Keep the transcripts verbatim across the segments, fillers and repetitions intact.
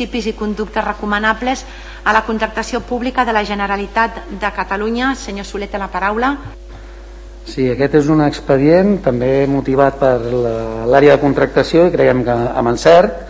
principis i conductes recomanables a la contractació pública de la Generalitat de Catalunya. Senyor Soler, té la paraula. Sí, aquest és un expedient també motivat per l'àrea de contractació i creiem que amb encert.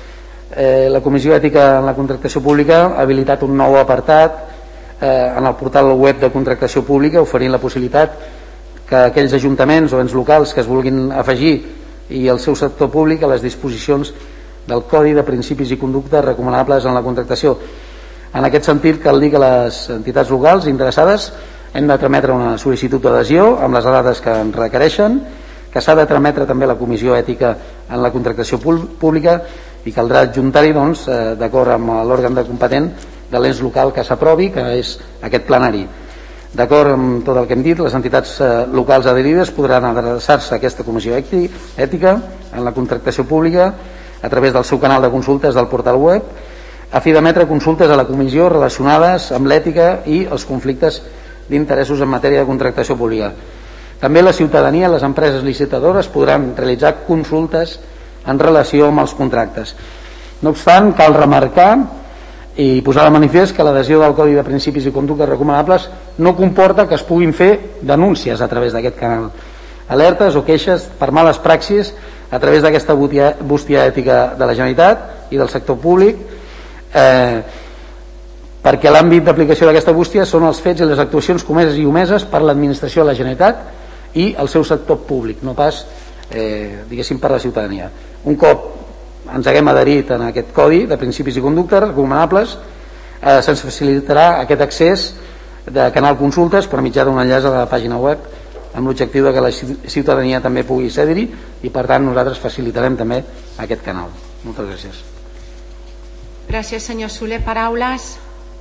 Eh, la Comissió Ètica en la Contractació Pública ha habilitat un nou apartat eh, en el portal web de contractació pública, oferint la possibilitat que aquells ajuntaments o ens locals que es vulguin afegir i el seu sector públic a les disposicions del Codi de Principis i Conductes recomanables en la contractació. En aquest sentit, cal dir que les entitats locals interessades hem de trametre una sol·licitud d'adhesió amb les dades que ens requereixen, que s'ha de trametre també a la Comissió Ètica en la Contractació Pública i caldrà adjuntar-hi, doncs, eh, d'acord amb l'òrgan de competent de l'ens local que s'aprovi, que és aquest plenari. D'acord amb tot el que hem dit, les entitats eh, locals adherides podran adreçar-se a aquesta Comissió Ètica en la Contractació Pública a través del seu canal de consultes del portal web, a fi d'emetre consultes a la Comissió relacionades amb l'ètica i els conflictes d'interessos en matèria de contractació pública. També la ciutadania i les empreses licitadores podran realitzar consultes en relació amb els contractes. No obstant, cal remarcar i posar de manifest que l'adhesió del Codi de Principis i Conductes Recomanables no comporta que es puguin fer denúncies a través d'aquest canal, alertes o queixes per males praxis a través d'aquesta bústia ètica de la Generalitat i del sector públic, eh, perquè l'àmbit d'aplicació d'aquesta bústia són els fets i les actuacions comeses i omeses per l'administració de la Generalitat i el seu sector públic, no pas eh, diguéssim per la ciutadania. Un cop ens haguem adherit en aquest Codi de Principis i Conductes recomanables, eh, se'ns facilitarà aquest accés de canal consultes per mitjà d'un enllaç a la pàgina web amb l'objectiu de que la ciutadania també pugui accedir-hi i per tant nosaltres facilitarem també aquest canal. Moltes gràcies. Gràcies, senyor Soler. Paraules?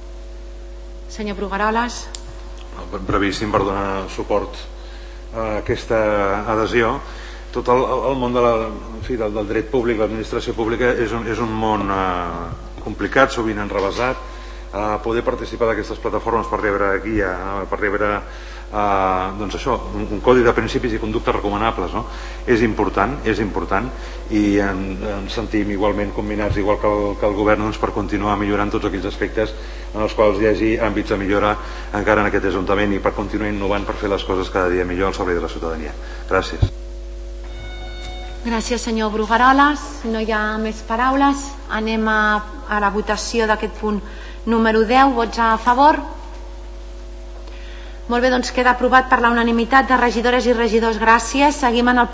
Senyor Brugueroles. Brevíssim, per donar suport a aquesta adhesió. Tot el, el món de la, en fi, del, del dret públic, l'administració pública és un, és un món eh, complicat, sovint enrevesat. Eh, poder participar d'aquestes plataformes per rebre guia, eh, per rebre eh, doncs això, un, un codi de principis i conductes recomanables, no? És important, és important i en, ens sentim igualment combinats, igual que el, que el govern, doncs, per continuar millorant tots aquells aspectes en els quals hi hagi àmbits de millora encara en aquest ajuntament i per continuar innovant per fer les coses cada dia millor al servei de la ciutadania. Gràcies. Gràcies, senyor Brugueroles. No hi ha més paraules. Anem a, a la votació d'aquest punt número deu. Vots a favor? Molt bé, doncs queda aprovat per la unanimitat de regidores i regidors. Gràcies. Seguim en el